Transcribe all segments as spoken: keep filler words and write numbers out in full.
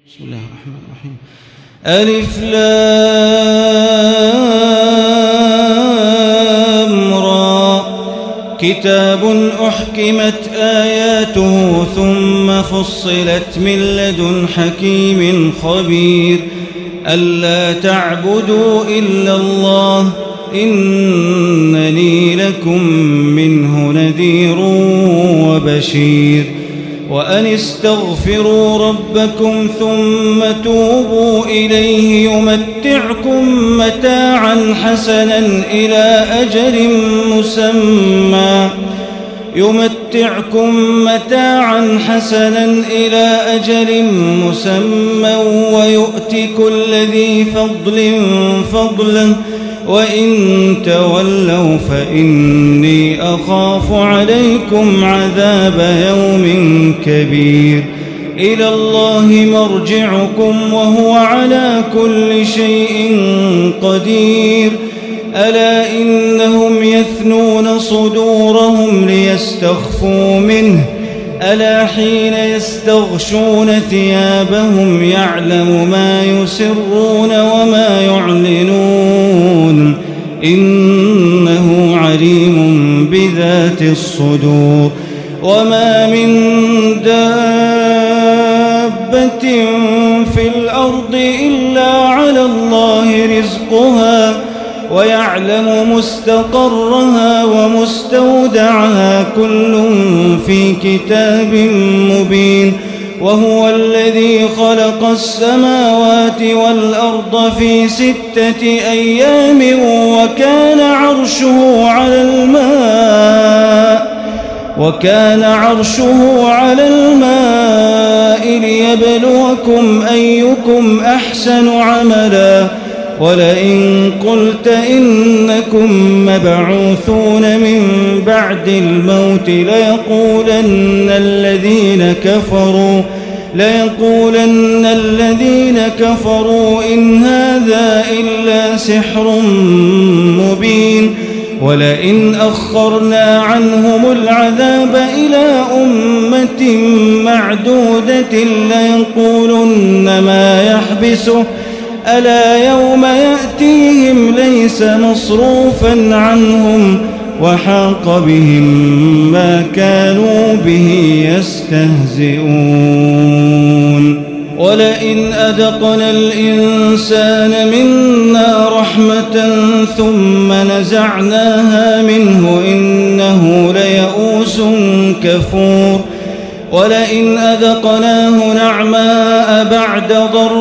بسم الله الرحمن الرحيم. ألف لام را كتاب أحكمت آياته ثم فصلت من لدن حكيم خبير ألا تعبدوا إلا الله إنني لكم منه نذير وبشير وأن استغفروا ربكم ثم توبوا إليه يمتعكم متاعا حسنا إلى أجل مسمى يمتعكم متاعا حسنا إلى أجل مسمى ويؤتي كل ذي فضل فضله وإن تولوا فإني أخاف عليكم عذاب يوم كبير إلى الله مرجعكم وهو على كل شيء قدير ألا إنهم يثنون صدورهم ليستخفوا منه ألا حين يستغشون ثيابهم يعلم ما يسرون وما يعلنون إنه عليم بذات الصدور وما من دابة في الأرض إلا على الله رزقها ويعلم مستقرها ومستودعها كل في كتاب مبين وهو الذي خلق السماوات والأرض في ستة أيام وكان عرشه على الماء وكان عرشه على الماء ليبلوكم أيكم أحسن عملا ولئن قلت إنكم مبعوثون من بعد الموت ليقولن الذين كفروا ليقولن الذين كفروا إن هذا إلا سحر مبين ولئن أخرنا عنهم العذاب إلى أمة معدودة ليقولن ما يحبسه ألا يوم يأتيهم ليس مصروفا عنهم وحاق بهم ما كانوا به يستهزئون ولئن أذقنا الإنسان منا رحمة ثم نزعناها منه إنه ليئوس كفور ولئن أذقناه نعماء بعد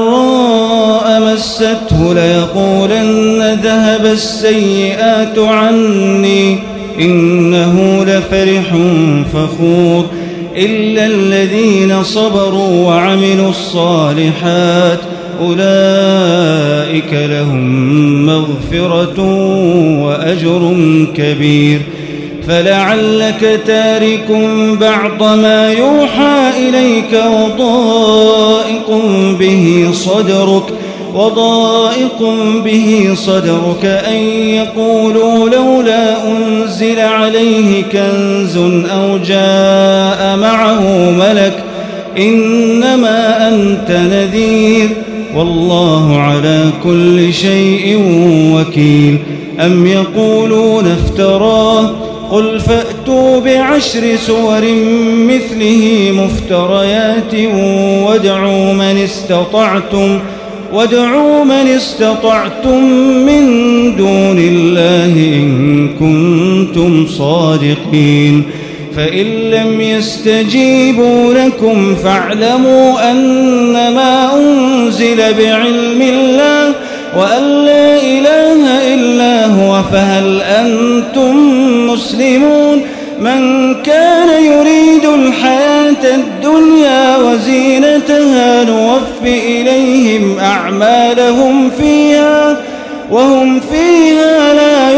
ضراء مسته ليقولن ذهب السيئات عني إنه لفرح فخور إلا الذين صبروا وعملوا الصالحات أولئك لهم مغفرة وأجر كبير فلعلك تارك بعض ما يوحى إليك وضائق به صدرك وضائق به صدرك أن يقولوا لولا أنزل عليه كنز أو جاء معه ملك إنما أنت نذير والله على كل شيء وكيل أم يقولون افتراه قل فأتوا بعشر سور مثله مفتريات وادعوا من استطعتم وادعوا من استطعتم من دون الله إن كنتم صادقين فإن لم يستجيبوا لكم فاعلموا أنما أنزل بعلم الله وأن لا إله إلا هو فهل أنتم مسلمون من كان يريد الحياة الدنيا وزينتها نوف إليهم أعمالهم فيها وهم فيها لا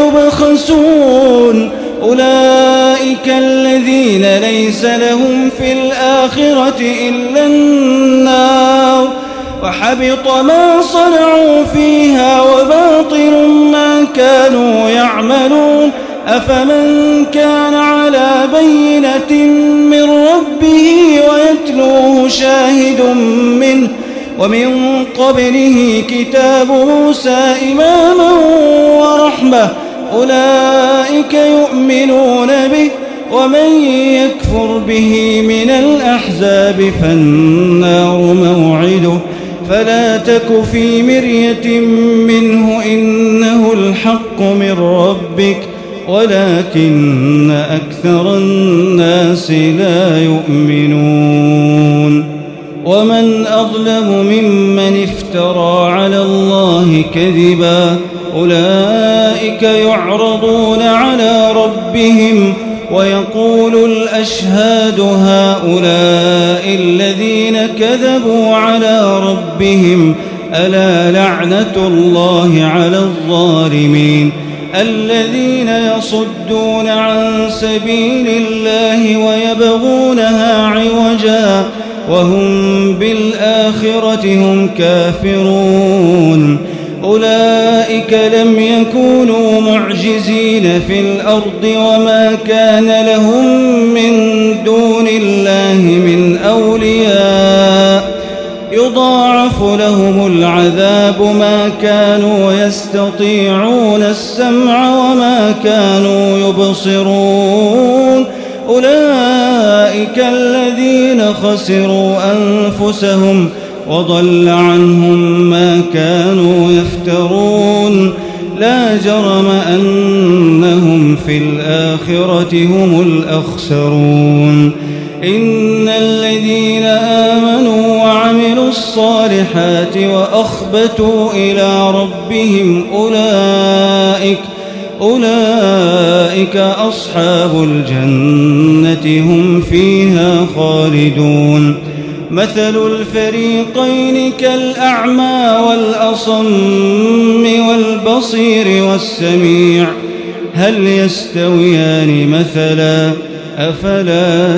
يبخسون أولئك الذين ليس لهم في الآخرة إلا النار وحبط ما صنعوا فيها وباطل ما كانوا يعملون أفمن كان على بينة من ربه ويتلوه شاهد منه ومن قبله كتاب موسى إماما ورحمة أولئك يؤمنون به ومن يكفر به من الأحزاب فالنار موعده فلا تك في مرية منه إنه الحق من ربك ولكن أكثر الناس لا يؤمنون ومن أظلم ممن افترى على الله كذبا أولئك يعرضون على ربهم ويقول الأشهاد هؤلاء الذين كذبوا على ربهم ألا لعنة الله على الظالمين الذين يصدون عن سبيل الله ويبغونها عوجا وهم بالآخرة هم كافرون أولئك لم يكونوا معجزين في الأرض وما كان لهم من دون الله من أولياء يضاعف لهم العذاب ما كانوا يستطيعون السمع وما كانوا يبصرون أولئك الذين خسروا أنفسهم وضل عنهم ما كانوا يفترون لا جرم أنهم في الآخرة هم الأخسرون إن الذين آمنوا وعملوا الصالحات وأخبتوا إلى ربهم أولئك أولئك أصحاب الجنة هم فيها خالدون مثل الفريقين كالأعمى والأصم والبصير والسميع هل يستويان مثلا أفلا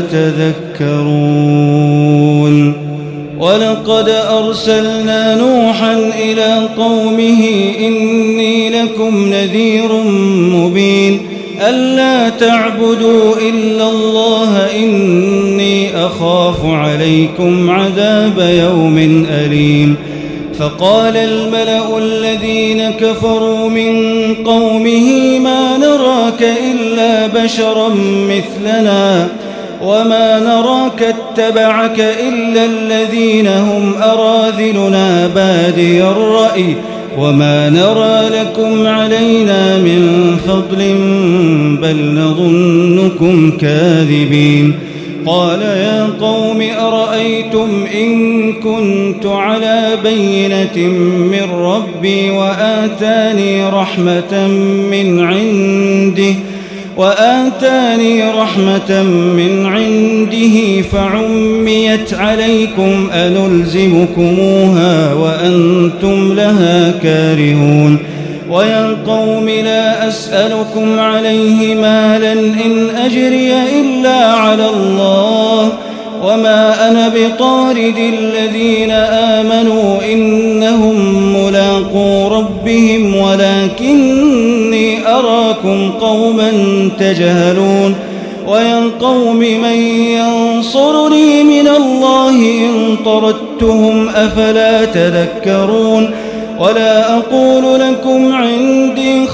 تذكرون ولقد أرسلنا نوحا إلى قومه إني لكم نذير مبين ألا تعبدوا إلا الله إني أخاف عليكم عذاب يوم أليم فقال الملأ الذين كفروا من قومه ما نراك إلا بشرا مثلنا وما نراك اتبعك إلا الذين هم أراذلنا بادي الرأي وما نرى لكم علينا من فضل بل نظنكم كاذبين قال يا قوم أرأيتم إن كنت على بينة من ربي وآتاني رحمة من عنده وآتاني رحمة من عنده فعميت عليكم أنلزمكموها وأنتم لها كارهون ويا قوم لا أسألكم عليه مالا إن أجري إلا على الله وما أنا بطارد الذين آمنوا إنهم ملاقو ربهم ولكني أراكم قوما تجهلون ويا قوم من ينصرني من الله إن طردتهم أفلا تذكرون ولا أقول لكم عندي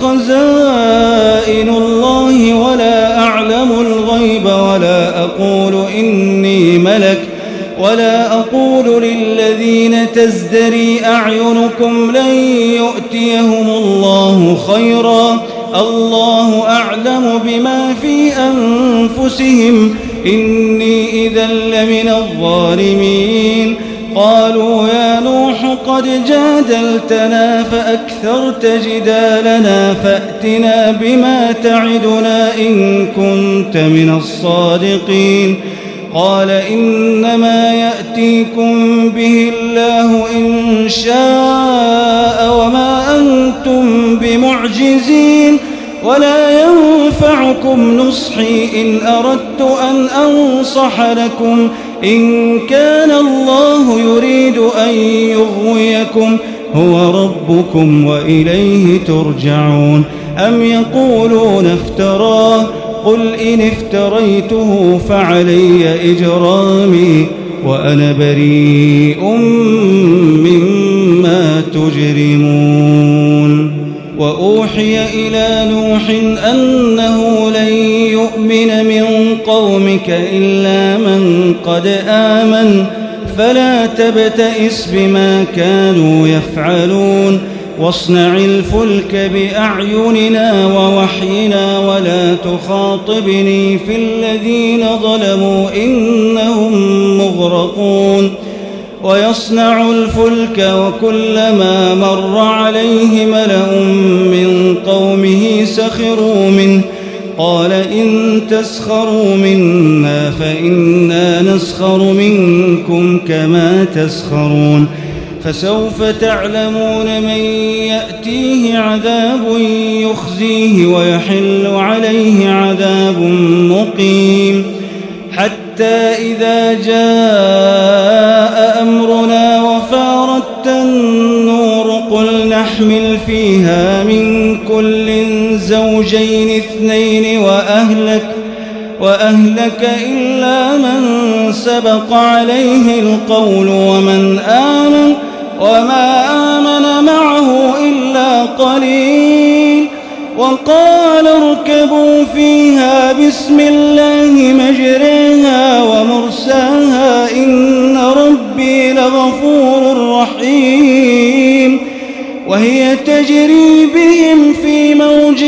خزائن الله ولا أعلم الغيب ولا أقول إني ملك ولا أقول للذين تزدري أعينكم لن يؤتيهم الله خيرا الله أعلم بما في أنفسهم إني إذا لمن الظالمين قالوا يا نوح قد جادلتنا فأكثرت جدالنا فأتنا بما تعدنا إن كنت من الصادقين قال إنما يأتيكم به الله إن شاء وما أنتم بمعجزين ولا ينفعكم نصحي إن أردت أن أنصح لكم إن كان الله يريد أن يغويكم هو ربكم وإليه ترجعون أم يقولون افتراه قل إن افتريته فعلي إجرامي وأنا بريء نوح أنه لن يؤمن من قومك إلا من قد آمن فلا تبتئس بما كانوا يفعلون واصنع الفلك بأعيننا ووحينا ولا تخاطبني في الذين ظلموا إنهم مغرقون ويصنع الفلك وكلما مر عليه ملأ من قومه سخروا منه قال إن تسخروا منا فإنا نسخر منكم كما تسخرون فسوف تعلمون من يأتيه عذاب يخزيه ويحل عليه عذاب مقيم حتى إذا جاء أمرنا وفارت النور قل نحمل فيها من كل زوجين اثنين وأهلك وأهلك إلا من سبق عليه القول ومن آمن وما آمن معه إلا قليل وقال اركبوا فيها بسم الله مجريها ومرساها إن ربي لغفور رحيم وهي تجري بهم في موج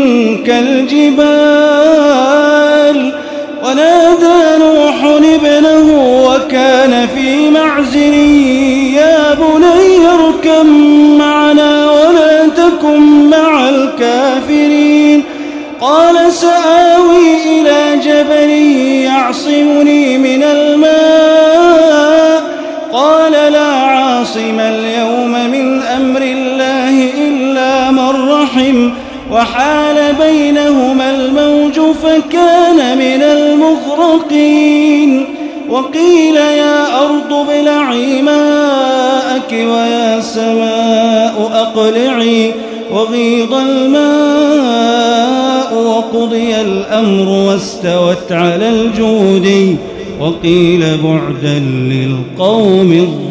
كالجبال ونادى نوح ابنه وكان في معزل يا بني اركب معنا ولا تكن مع الكافرين قال سآوي إلى جبل يعصمني من الماء قال لا عاصم اليوم من أمر الله إلا من رحم وحال بينهما الموج فكان من المغرقين وقيل يا أرض ابلعي ماءك ويا سماء أقلعي وغيض الماء وقضي الأمر واستوت على الجود وقيل بعدا للقوم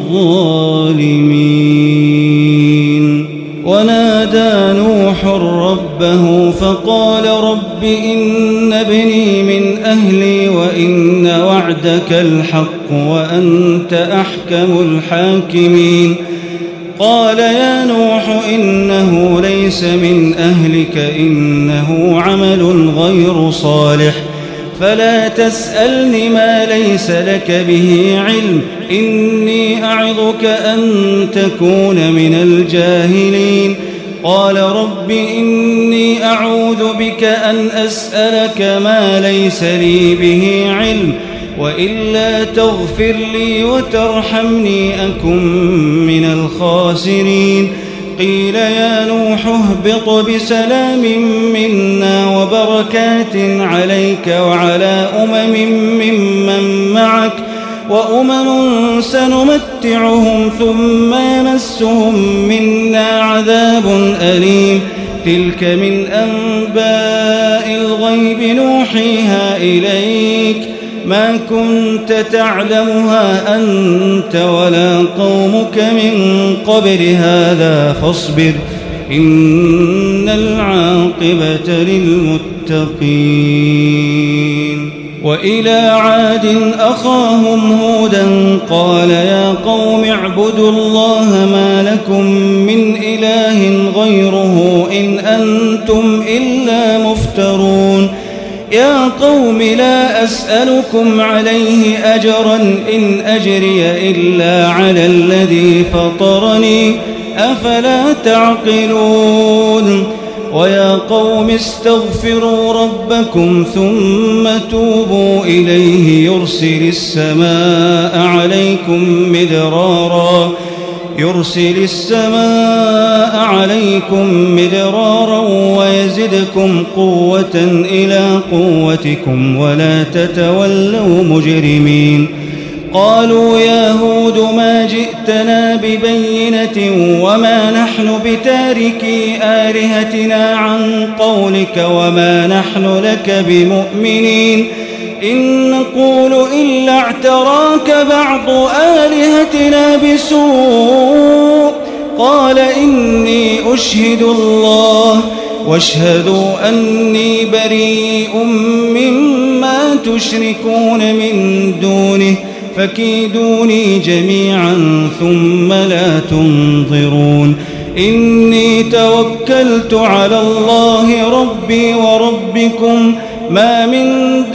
الظالمين ونادى نوح ربه فقال رب إن ابني من أهلي وإن وعدك الحق وأنت أحكم الحاكمين قال يا نوح إنه ليس من أهلك إنه عمل غير صالح فلا تسألني ما ليس لك به علم إني أعظك أن تكون من الجاهلين قال رب إني أعوذ بك أن أسألك ما ليس لي به علم وإلا تغفر لي وترحمني أكن من الخاسرين قيل يا نوح اهبط بسلام منا وبركات عليك وعلى أمم ممن معك وأمم سنمتعهم ثم يمسهم منا عذاب أليم تلك من أنباء الغيب نوحيها إليك ما كنت تعلمها أنت ولا قومك من قبل هذا فاصبر إن العاقبة للمتقين وإلى عاد أخاهم هودا قال يا قوم اعبدوا الله ما لكم من إله غيره إن أنتم إلا مفترون يا قوم لا أسألكم عليه أجرا إن أجري إلا على الذي فطرني أفلا تعقلون ويا قوم استغفروا ربكم ثم توبوا إليه يرسل السماء عليكم مدرارا يرسل السماء عليكم مدرارا ويزدكم قوة إلى قوتكم ولا تتولوا مجرمين قالوا يا هود ما جئتنا ببينة وما نحن بتاركي آلهتنا عن قولك وما نحن لك بمؤمنين إن نقول إلا اعتراك بعض آلهتنا بسوء قال إني أشهد الله واشهدوا أني بريء مما تشركون من دونه فكيدوني جميعا ثم لا تنظرون إني توكلت على الله ربي وربكم ما من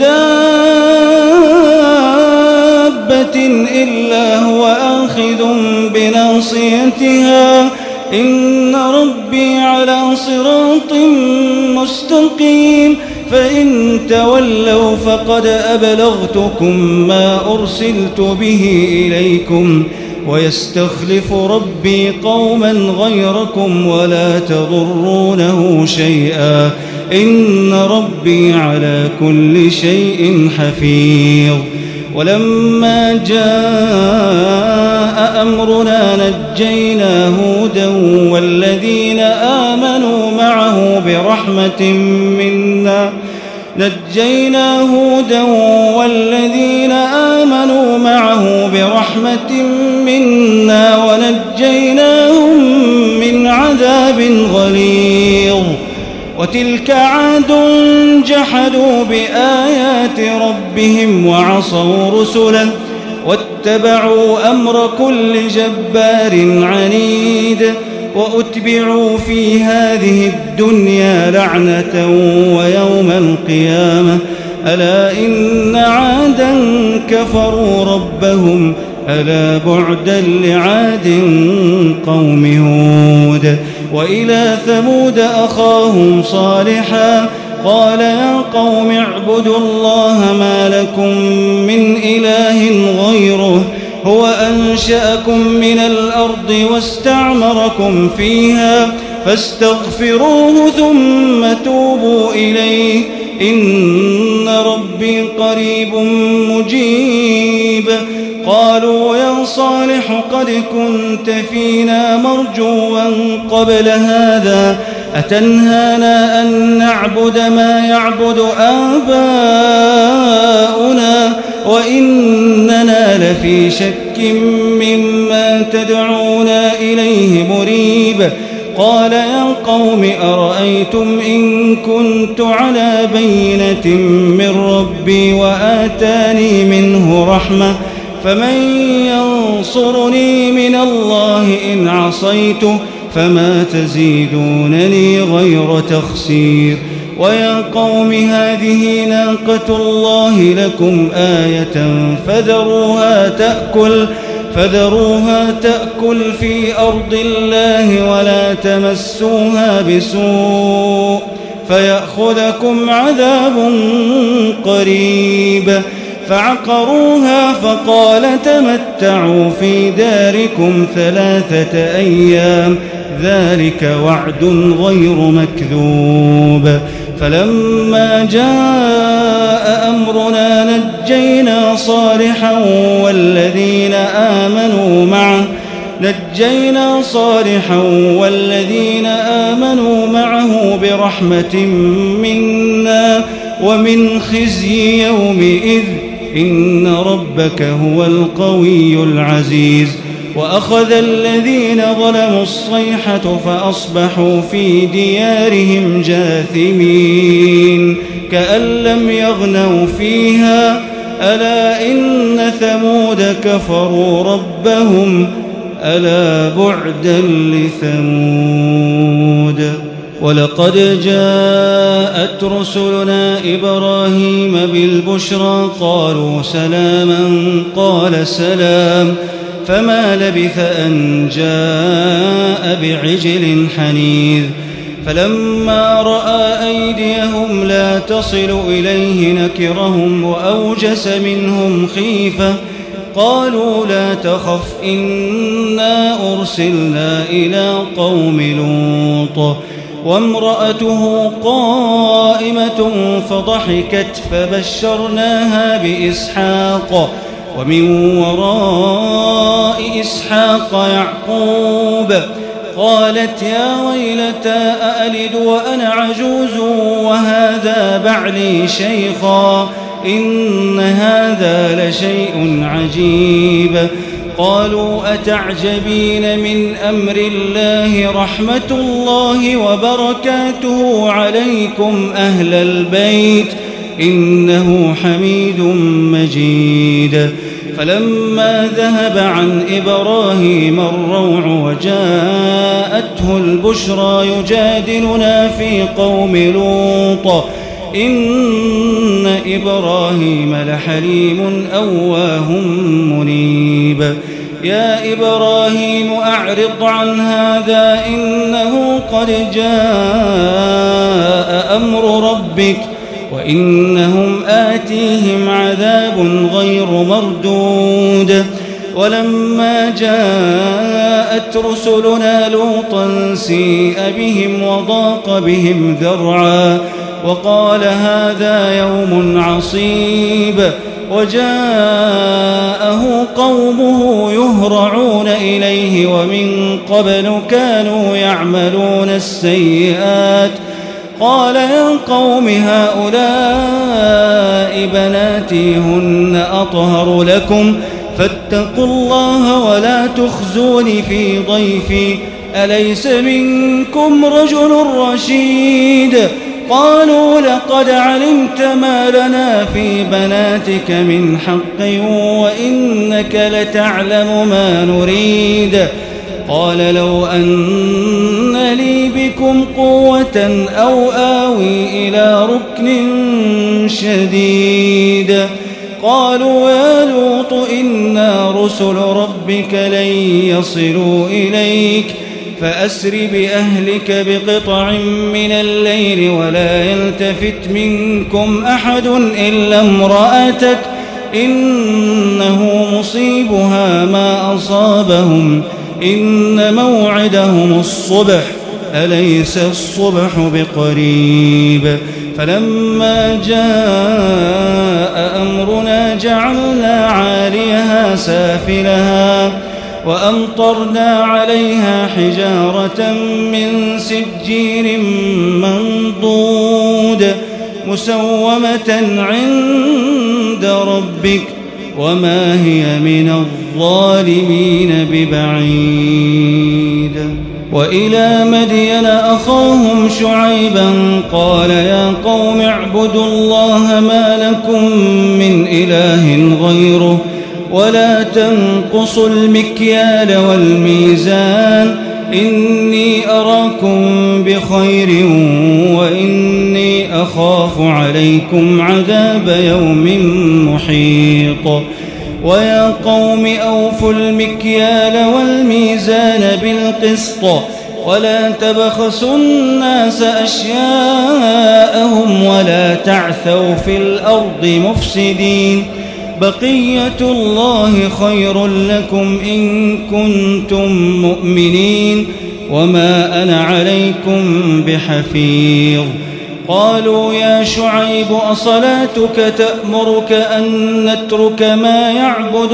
دابة إلا هو آخذ بناصيتها إن ربي على صراط مستقيم فإن تولوا فقد أبلغتكم ما أرسلت به إليكم ويستخلف ربي قوما غيركم ولا تضرونه شيئا إن ربي على كل شيء حفيظ ولما جاء أمرنا نجينا هودا والذين آمنوا معه برحمة منا نجينا هودا والذين آمنوا معه برحمة منا ونجيناهم من عذاب غليظ وتلك عاد جحدوا بآيات ربهم وعصوا رسله واتبعوا أمر كل جبار عنيد وأتبعوا في هذه الدنيا لعنة ويوم القيامة ألا إن عادا كفروا ربهم ألا بعدا لعاد قوم هود وإلى ثمود أخاهم صالحا قال يا قوم اعبدوا الله ما لكم من إله غيره هو أنشأكم من الأرض واستعمركم فيها فاستغفروه ثم توبوا إليه إن ربي قريب مجيب قالوا يا صالح قد كنت فينا مرجوا قبل هذا أتنهانا أن نعبد ما يعبد آباؤنا وإننا لفي شك مما تدعونا إليه مريب قال يا قوم أرأيتم إن كنت على بينة من ربي وآتاني منه رحمة فمن ينصرني من الله إن عصيته فما تزيدونني غير تخسير ويا قوم هذه ناقة الله لكم آية فذروها تأكل فذروها تأكل في أرض الله ولا تمسوها بسوء فيأخذكم عذاب قريب فعقروها فقال تمتعوا في داركم ثلاثة أيام ذلك وعد غير مكذوب فلما جاء أمرنا نجينا صالحا والذين آمنوا معه نجينا صالحا والذين آمنوا معه برحمة منا ومن خزي يومئذ إن ربك هو القوي العزيز وأخذ الذين ظلموا الصيحة فأصبحوا في ديارهم جاثمين كأن لم يغنوا فيها ألا إن ثمود كفروا ربهم ألا بعدا لثمود ولقد جاءت رسلنا إبراهيم بالبشرى قالوا سلاما قال سلام فما لبث أن جاء بعجل حنيذ فلما رأى أيديهم لا تصل إليه نكرهم وأوجس منهم خيفة قالوا لا تخف إنا أرسلنا إلى قوم لوط وامرأته قائمة فضحكت فبشرناها بإسحاق ومن وراء إسحاق يعقوب قالت يا ويلتى أألد وأنا عجوز وهذا بعلي شيخا إن هذا لشيء عجيب قالوا أتعجبين من أمر الله رحمة الله وبركاته عليكم أهل البيت إنه حميد مجيد. فلما ذهب عن إبراهيم الروع وجاءته البشرى يجادلنا في قوم لوط إن إبراهيم لحليم أواه منيب. يا إبراهيم أعرض عن هذا إنه قد جاء أمر ربك وإنهم آتيهم عذاب غير مردود. ولما جاءت رسلنا لوطا سيء بهم وضاق بهم ذرعا وقال هذا يوم عصيب. وجاءه قومه يهرعون إليه ومن قبل كانوا يعملون السيئات قال يا قوم هؤلاء بناتي هن أطهر لكم فاتقوا الله ولا تخزون في ضيفي أليس منكم رجل رشيد. قالوا لقد علمت ما لنا في بناتك من حق وإنك لتعلم ما نريد. قال لو أن لي بكم قوة أو آوي إلى ركن شديد. قالوا يا لوط إنا رسل ربك لن يصلوا إليك فأسر بأهلك بقطع من الليل ولا يلتفت منكم أحد إلا امرأتك إنه مصيبها ما أصابهم إن موعدهم الصبح أليس الصبح بقريب. فلما جاء أمرنا جعلنا عاليها سافلها وأمطرنا عليها حجارة من سجيل منضود مسومة عند ربك وما هي من الظالمين ببعيد. وإلى مدين أخاهم شعيبا قال يا قوم اعبدوا الله ما لكم من إله غيره ولا تنقصوا المكيال والميزان إني أراكم بخير وإني أخاف عليكم عذاب يوم محيط. ويا قوم أوفوا المكيال والميزان بالقسط ولا تبخسوا الناس أشياءهم ولا تعثوا في الأرض مفسدين بقية الله خير لكم إن كنتم مؤمنين وما أنا عليكم بحفيظ. قالوا يا شعيب أصلاتك تأمرك أن نترك ما يعبد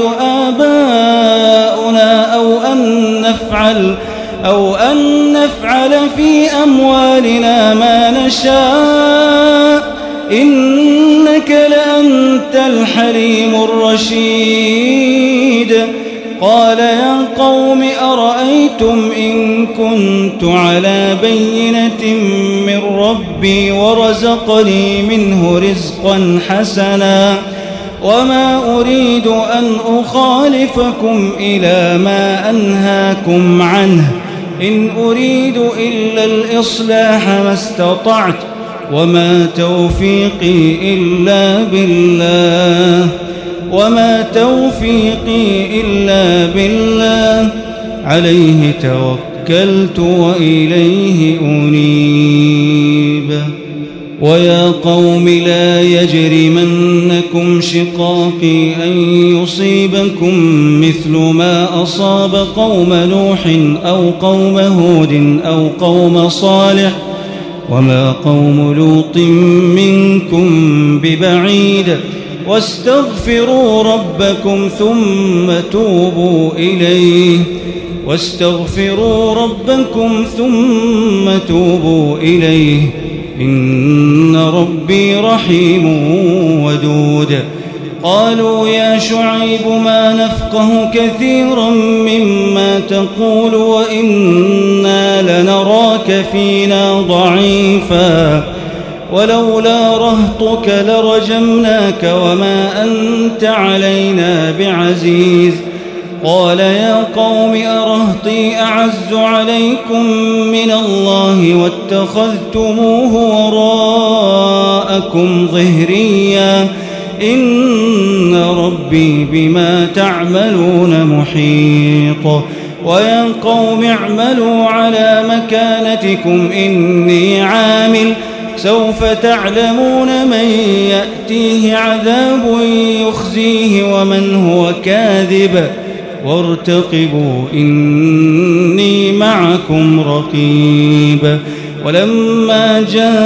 آباؤنا أو أن نفعل أو أن نفعل في أموالنا ما نشاء إنك لأنت الحليم الرشيد. قال يا قوم أرأيتم إن كنت على بينة من ربي ورزقني منه رزقا حسنا وما أريد أن أخالفكم إلى ما أنهاكم عنه إن أريد إلا الإصلاح ما استطعت وما توفيقي إلا بالله وما توفيقي إلا بالله عليه توكلت وإليه أنيب. ويا قوم لا يجرمنكم شقاقي أن يصيبكم مثل ما أصاب قوم نوح أو قوم هود أو قوم صالح وما قوم لوط منكم ببعيد. واستغفروا ربكم ثم توبوا إليه واستغفروا ربكم ثم توبوا إليه إن ربي رحيم ودود. قالوا يا شعيب ما نفقه كثيرا مما تقول وإنا لنراك فينا ضعيفا ولولا رهطك لرجمناك وما أنت علينا بعزيز قال يا قوم أرهطي أعز عليكم من الله واتخذتموه وراءكم ظهريا إن ربي بما تعملون محيط ويا قوم اعملوا على مكانتكم إني عامل سوف تعلمون من يأتيه عذاب يخزيه ومن هو كاذب وارتقبوا إني معكم رقيب ولما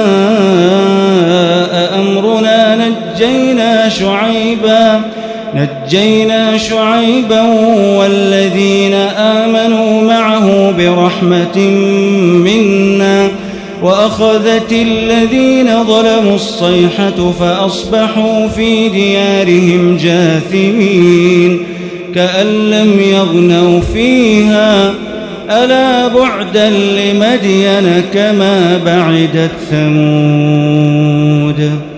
جاء أمرنا نجينا شعيبا نجينا شعيبا والذين آمنوا معه برحمة منا وأخذت الذين ظلموا الصيحة فأصبحوا في ديارهم جاثمين كأن لم يغنوا فيها ألا بعدا لمدين كما بعدت ثمود